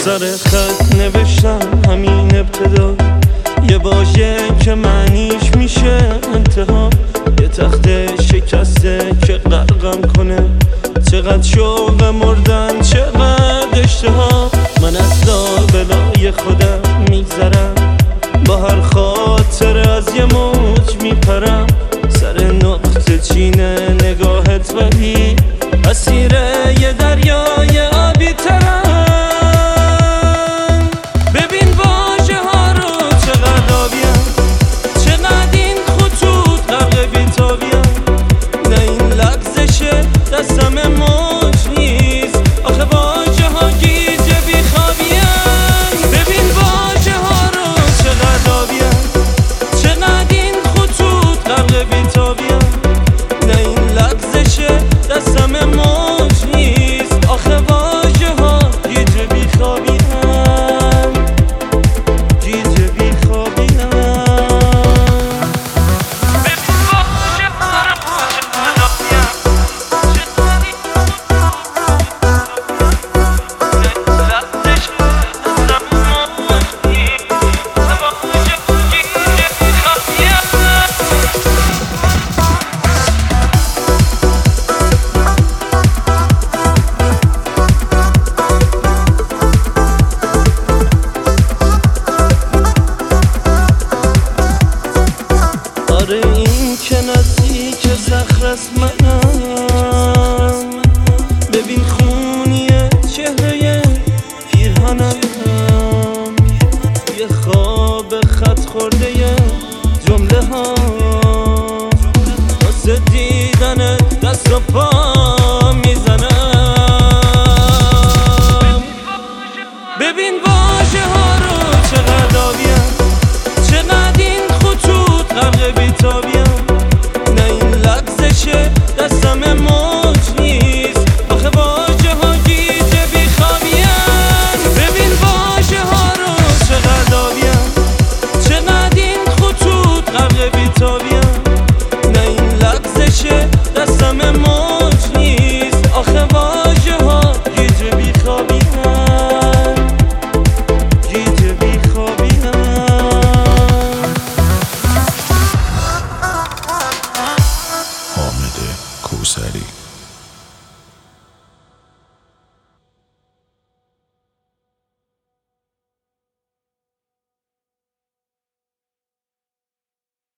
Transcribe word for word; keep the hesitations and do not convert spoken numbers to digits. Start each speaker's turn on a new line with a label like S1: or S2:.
S1: سر خط نوشتم همین ابتدا، یه واژه که معنیش میشه انتها. یه تخت شکسته که غرقم کنه، چقدر شوق مردن چقدر اشتها. من از لابلای خودم میگذرم، با هر خاطر از یه موج میپرم. سر نقطه چینه نگاهت ولی اسیر یه دریا